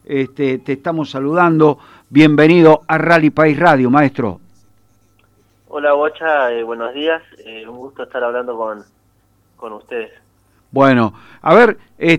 te estamos saludando. Bienvenido a Rally País Radio, maestro. Hola, Bocha, buenos días. Un gusto estar hablando con ustedes. Bueno, a ver,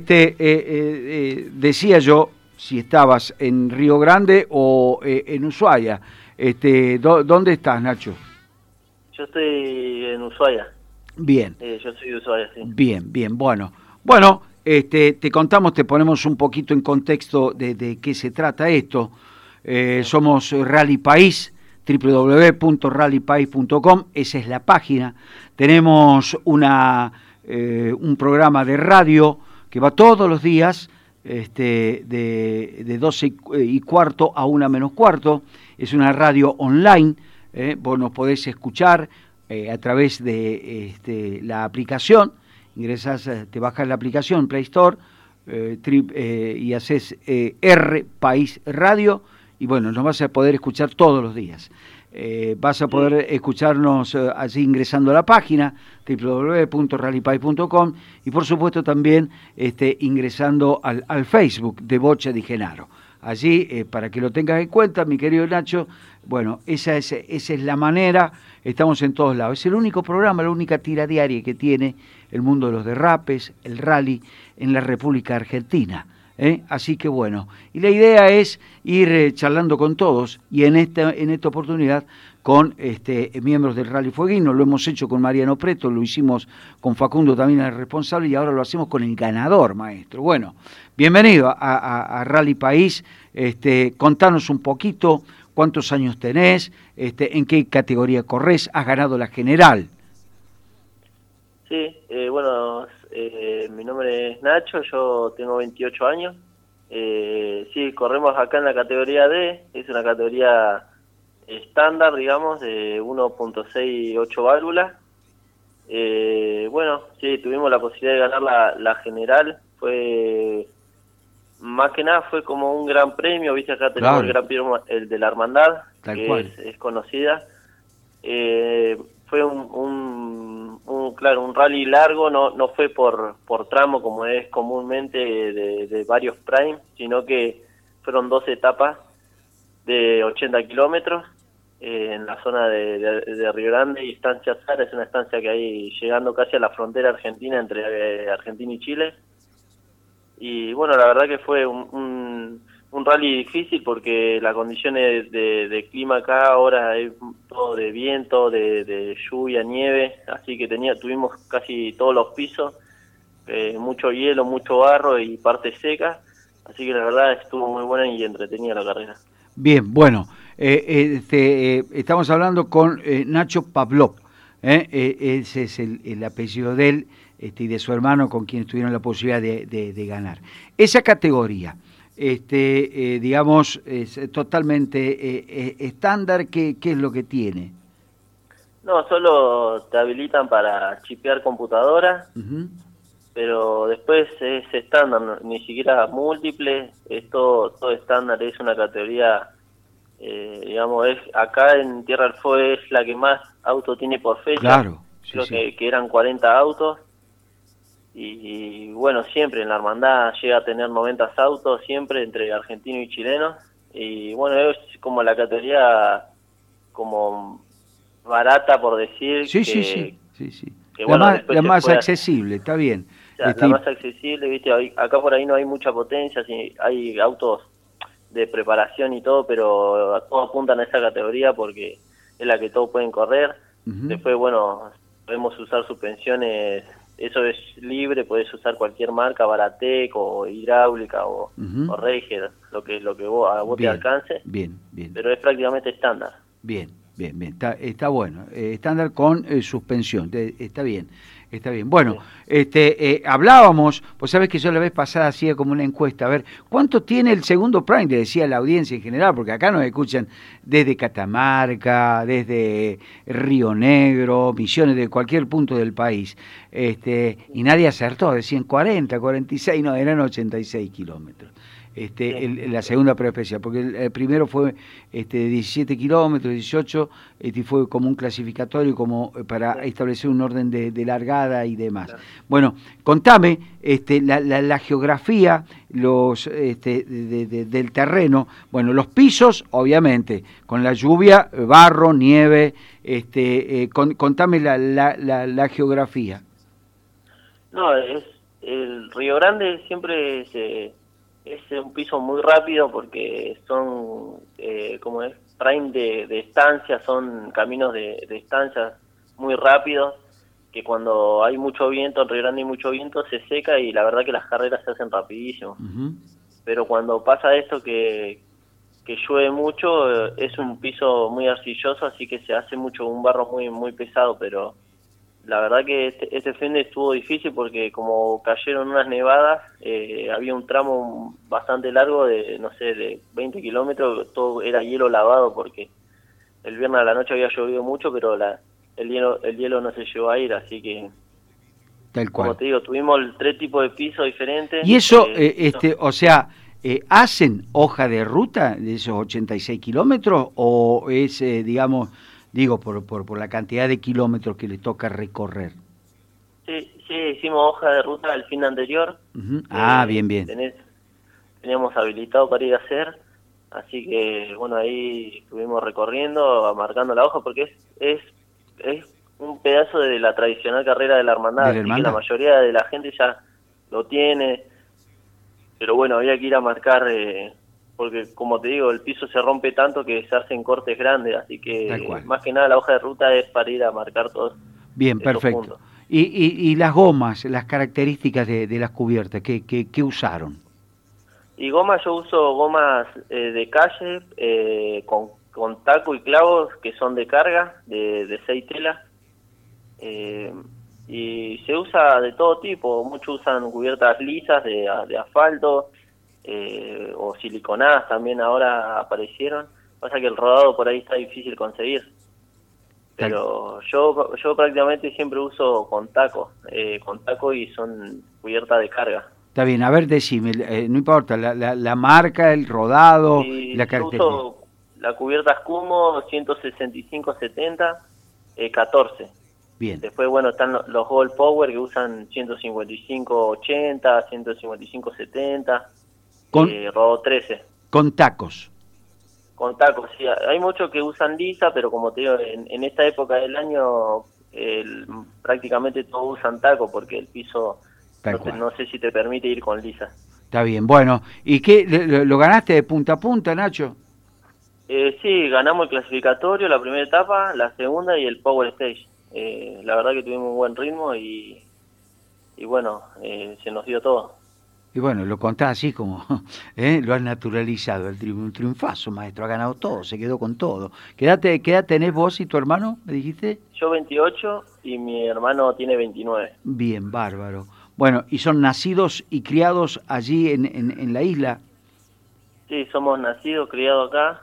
decía yo si estabas en Río Grande o en Ushuaia. ¿Dónde estás, Nacho? Yo estoy en Ushuaia. Bien. Yo soy de Ushuaia, sí. Bien, bueno. Bueno, te contamos, te ponemos un poquito en contexto de qué se trata esto. Somos Rally País, www.rallypaís.com, esa es la página. Tenemos un programa de radio que va todos los días de 12 y cuarto a 1 menos cuarto. Es una radio online, vos nos podés escuchar a través de la aplicación. Ingresás, te bajas la aplicación Play Store y haces R País Radio y bueno, nos vas a poder escuchar todos los días. Vas a poder escucharnos allí ingresando a la página www.rallypaís.com y por supuesto también ingresando al Facebook de Bocha Di Genaro. Allí, para que lo tengas en cuenta, mi querido Nacho, bueno, esa es la manera, estamos en todos lados. Es el único programa, la única tira diaria que tiene el mundo de los derrapes, el rally en la República Argentina. Así que bueno, y la idea es ir charlando con todos y en esta oportunidad con miembros del Rally Fueguino. Lo hemos hecho con Mariano Preto, lo hicimos con Facundo también, el responsable, y ahora lo hacemos con el ganador, maestro. Bueno, bienvenido a Rally País. Contanos un poquito cuántos años tenés, en qué categoría corres, has ganado la general. Sí, bueno, mi nombre es Nacho, yo tengo 28 años. Sí, corremos acá en la categoría D, es una categoría estándar, digamos, de 1.68 válvulas. Bueno, sí, tuvimos la posibilidad de ganar la general. Fue, más que nada, fue como un gran premio, viste, acá tenemos el gran premio, el de la Hermandad, que es conocida. Fue un rally largo, no fue por tramo como es comúnmente de varios prime, sino que fueron 12 etapas de 80 kilómetros en la zona de Río Grande y Estancia Sara. Es una estancia que hay llegando casi a la frontera argentina entre Argentina y Chile. Y bueno, la verdad que fue un rally difícil porque las condiciones de clima acá ahora es todo de viento, de lluvia, nieve, así que tuvimos casi todos los pisos, mucho hielo, mucho barro y parte seca, así que la verdad estuvo muy buena y entretenida la carrera. Bien, bueno, estamos hablando con Nacho Pavlov, ese es el apellido de él y de su hermano con quien tuvieron la posibilidad de ganar. Esa categoría, digamos, es totalmente estándar. ¿Qué es lo que tiene? No, solo te habilitan para chipear computadoras, pero después es estándar, ni siquiera múltiple, es todo estándar, es una categoría, digamos, acá en Tierra del Fuego es la que más autos tiene por fecha. Claro, sí, creo sí. que eran 40 autos. Y bueno, siempre en la hermandad llega a tener 90 autos, siempre entre argentinos y chilenos. Y bueno, es como la categoría como barata, por decir. Sí. Que, bueno, la más accesible, está bien. O sea, la más accesible, viste, acá por ahí no hay mucha potencia, sí, hay autos de preparación y todo, pero todos apuntan a esa categoría porque es la que todos pueden correr. Después, bueno, podemos usar suspensiones. Eso es libre, puedes usar cualquier marca, Baratec o hidráulica o Ranger, lo que a vos te alcance. Bien. Pero es prácticamente estándar. Bien. Está bueno. Estándar con suspensión. Está bien. Bueno, hablábamos, pues sabés que yo la vez pasada hacía como una encuesta, a ver, ¿cuánto tiene el segundo Prime? Le decía a la audiencia en general, porque acá nos escuchan desde Catamarca, desde Río Negro, Misiones, de cualquier punto del país, y nadie acertó, decían 40, 46, no, eran 86 kilómetros. la segunda prueba especial, porque el primero fue 17 kilómetros, 18, y fue como un clasificatorio como para establecer un orden de largada y demás. Claro. Bueno, contame la geografía del terreno, bueno, los pisos, obviamente, con la lluvia, barro, nieve, contame la geografía. No, el Río Grande siempre es un piso muy rápido porque son, como es, prime de estancia, son caminos de estancias muy rápidos, que cuando hay mucho viento, en Río Grande hay mucho viento, se seca y la verdad que las carreras se hacen rapidísimo. Uh-huh. Pero cuando pasa esto que llueve mucho, es un piso muy arcilloso, así que se hace mucho un barro muy pesado, pero la verdad que este fin de estuvo difícil porque como cayeron unas nevadas, había un tramo bastante largo de 20 kilómetros, todo era hielo lavado porque el viernes a la noche había llovido mucho, pero el hielo no se llevó a ir, así que, tal cual. Como te digo, tuvimos 3 tipos de pisos diferentes. Y eso, o sea, ¿hacen hoja de ruta de esos 86 kilómetros o es, digamos, por la cantidad de kilómetros que les toca recorrer? Sí, hicimos hoja de ruta el fin anterior. Uh-huh. Bien. Teníamos habilitado para ir a hacer, así que, bueno, ahí estuvimos recorriendo, marcando la hoja, porque es un pedazo de la tradicional carrera de la hermandad, así que la mayoría de la gente ya lo tiene, pero bueno, había que ir a marcar, porque como te digo, el piso se rompe tanto que se hacen cortes grandes, así que más que nada la hoja de ruta es para ir a marcar todos. Bien, perfecto. Y las gomas, las características de las cubiertas, ¿qué usaron? Y gomas, yo uso gomas de calle, con taco y clavos que son de carga, de 6 telas. Y se usa de todo tipo, muchos usan cubiertas lisas de asfalto, o siliconadas también ahora aparecieron. Pasa que el rodado por ahí está difícil conseguir, pero yo prácticamente siempre uso con taco y son cubiertas de carga. Está bien, a ver, decime, no importa, la marca, el rodado, la característica. Yo uso la cubierta Escumo 165-70, 14. Bien. Después, bueno, están los Gold Power que usan 155-80, 155-70, rodado 13. Con tacos. Con tacos, sí. Hay muchos que usan lisa, pero como te digo, en esta época del año prácticamente todos usan taco porque el piso no sé si te permite ir con lisa. Está bien, bueno. ¿Y qué? ¿Lo ganaste de punta a punta, Nacho? Sí, ganamos el clasificatorio, la primera etapa, la segunda y el Power Stage. La verdad que tuvimos un buen ritmo y bueno, se nos dio todo. Y bueno, lo contás así como, lo has naturalizado, un triunfazo, maestro, ha ganado todo, se quedó con todo. ¿Qué edad tenés vos y tu hermano, me dijiste? Yo 28 y mi hermano tiene 29. Bien, bárbaro. Bueno, ¿y son nacidos y criados allí en la isla? Sí, somos nacidos, criados acá.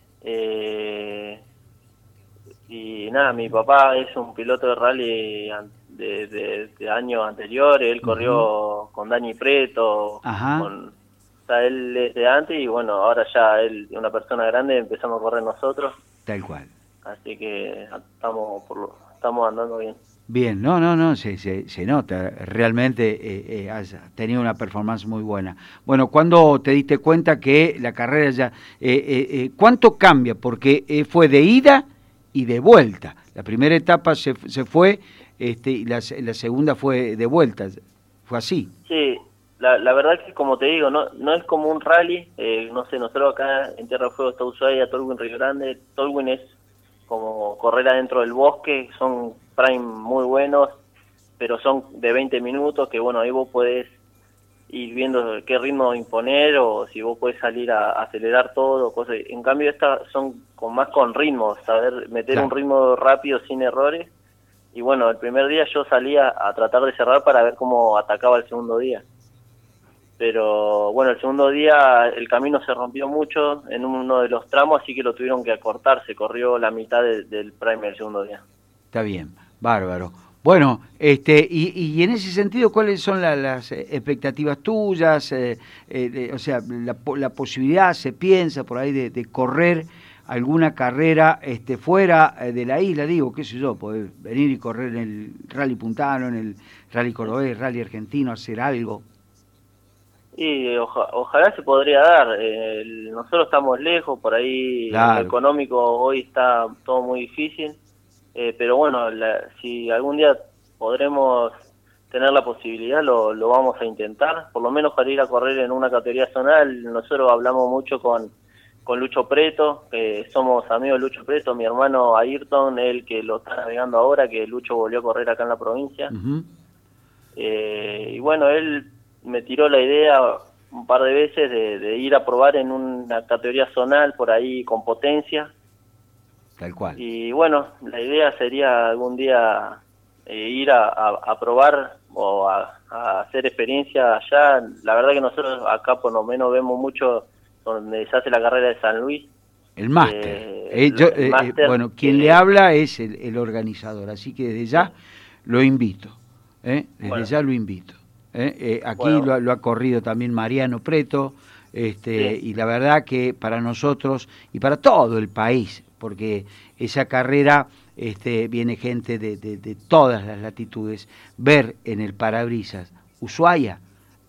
Y nada, mi papá es un piloto de rally de años anteriores, él corrió con Dani Preto, o sea, él es de antes y bueno, ahora ya él es una persona grande, empezamos a correr nosotros. Tal cual. Así que estamos andando bien. Bien, no, se nota, realmente has tenido una performance muy buena. Bueno, ¿cuándo te diste cuenta que la carrera ya, cuánto cambia? Porque fue de ida y de vuelta. La primera etapa se fue y la segunda fue de vuelta, fue así. Sí, la verdad que como te digo, no es como un rally, no sé, nosotros acá en Tierra del Fuego está Ushuaia, Tolwyn, Río Grande. Tolwyn es como correr adentro del bosque, son prime muy buenos, pero son de 20 minutos, que bueno, ahí vos podés ir viendo qué ritmo imponer o si vos podés salir a acelerar todo, cosas. En cambio estas son más con ritmo, saber meter un ritmo rápido sin errores. Y bueno, el primer día yo salía a tratar de cerrar para ver cómo atacaba el segundo día. Pero bueno, el segundo día el camino se rompió mucho en uno de los tramos, así que lo tuvieron que acortar, se corrió la mitad del primer el segundo día. Está bien, bárbaro. Bueno, y en ese sentido, ¿cuáles son las expectativas tuyas? O sea, la posibilidad, se piensa por ahí de correr alguna carrera fuera de la isla, digo, qué sé yo, poder venir y correr en el Rally Puntano, en el Rally Cordobés, Rally Argentino, hacer algo. Y ojalá se podría dar. Nosotros estamos lejos, por ahí Claro. lo económico hoy está todo muy difícil, pero bueno, si algún día podremos tener la posibilidad, lo vamos a intentar, por lo menos para ir a correr en una categoría zonal. Nosotros hablamos mucho con Lucho Preto, somos amigos de Lucho Preto, mi hermano Ayrton, él que lo está navegando ahora, que Lucho volvió a correr acá en la provincia. Uh-huh. Y bueno, él me tiró la idea un par de veces de ir a probar en una categoría zonal por ahí con potencia. Tal cual. Y bueno, la idea sería algún día ir a probar o a hacer experiencia allá. La verdad que nosotros acá por lo menos vemos mucho donde se hace la carrera de San Luis. El máster. Máster, bueno, quien le habla es el organizador, así que desde ya lo invito. Desde ya lo invito. Aquí bueno, lo ha corrido también Mariano Preto, sí. Y la verdad que para nosotros y para todo el país, porque esa carrera viene gente de todas las latitudes, ver en el parabrisas Ushuaia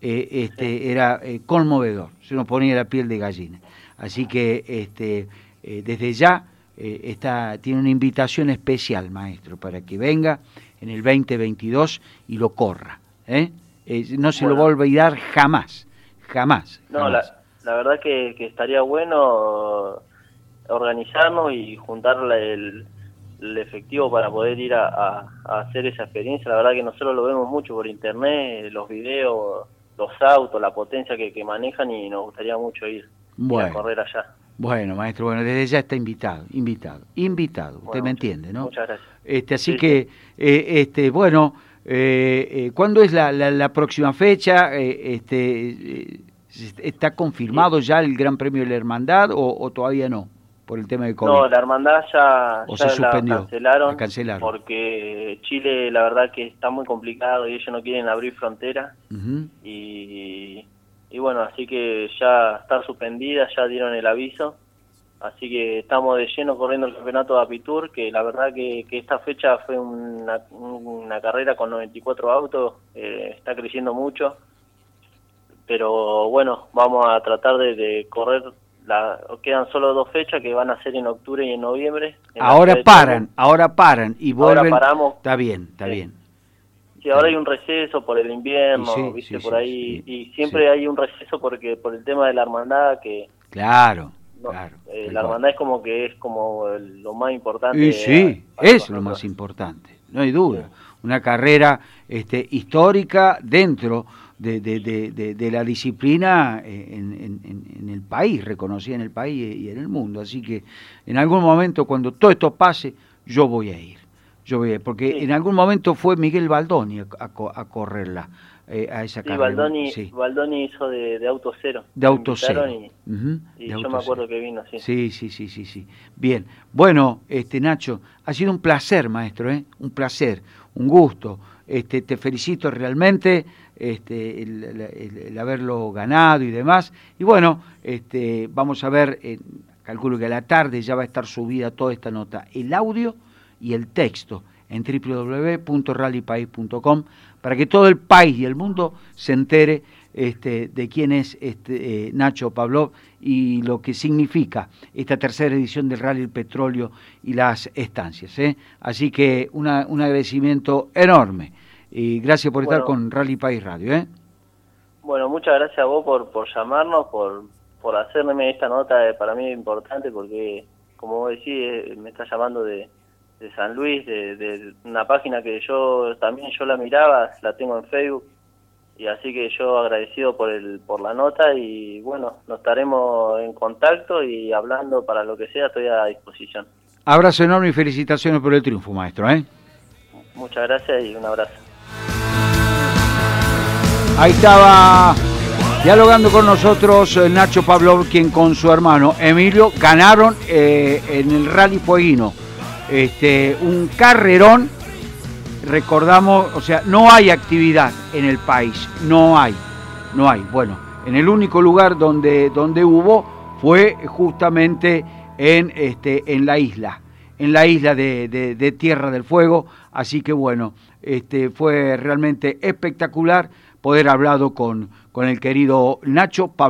era conmovedor, se nos ponía la piel de gallina. Así que desde ya tiene una invitación especial, maestro, para que venga en el 2022 y lo corra. No se lo va a olvidar jamás. No, jamás. La verdad que estaría bueno organizarnos y juntar el efectivo para poder ir a hacer esa experiencia. La verdad que nosotros lo vemos mucho por internet, los videos, los autos, la potencia que manejan, y nos gustaría mucho ir a correr allá. Bueno, maestro, desde ya está invitado, bueno, usted me entiende, ¿no? Muchas gracias. Así sí, que, sí. ¿Cuándo es la próxima fecha? ¿Está confirmado ya el Gran Premio de la Hermandad o todavía no, por el tema de COVID? No, la Hermandad ya se suspendió, la cancelaron porque Chile la verdad que está muy complicado y ellos no quieren abrir fronteras. Uh-huh. Y bueno, así que ya está suspendida, ya dieron el aviso, así que estamos de lleno corriendo el campeonato de Apitur, que la verdad que esta fecha fue una carrera con 94 autos, está creciendo mucho, pero bueno, vamos a tratar de correr, quedan solo 2 fechas que van a ser en octubre y en noviembre. Ahora paran y vuelven. Ahora paramos. Está bien. Sí, ahora hay un receso por el invierno, viste, por ahí, y siempre hay un receso por el tema de la hermandad, que claro. La hermandad es como lo más importante. Y sí, es lo más importante, no hay duda. Sí. Una carrera histórica dentro de la disciplina en el país, reconocida en el país y en el mundo. Así que en algún momento, cuando todo esto pase, yo voy a ir. Porque sí. En algún momento fue Miguel Baldoni a correrla, a esa carrera. Baldoni hizo de Auto Cero. De Auto Cero. Y yo me acuerdo que vino, sí. Sí. Bien. Bueno, Nacho, ha sido un placer, maestro, un placer, un gusto. Te felicito realmente el haberlo ganado y demás. Y bueno, vamos a ver, calculo que a la tarde ya va a estar subida toda esta nota, el audio y el texto en www.rallypaís.com para que todo el país y el mundo se entere de quién es Nacho Pavlov y lo que significa esta tercera edición del Rally del Petróleo y las estancias. Así que un agradecimiento enorme y gracias por estar con Rally País Radio. Bueno, muchas gracias a vos por llamarnos, por hacerme esta nota, para mí es importante porque, como vos decís, me está llamando de San Luis, de una página que yo la miraba, la tengo en Facebook, y así que yo agradecido por la nota, y bueno, nos estaremos en contacto y hablando para lo que sea, estoy a disposición. Abrazo enorme y felicitaciones por el triunfo, maestro. Muchas gracias y un abrazo. Ahí estaba dialogando con nosotros Nacho Pavlov, quien con su hermano Emilio ganaron en el Rally Fueguino. Un carrerón recordamos, o sea, no hay actividad en el país, no hay. Bueno, en el único lugar donde hubo fue justamente en la isla de Tierra del Fuego, así que bueno, fue realmente espectacular poder hablado con el querido Nacho Pablo.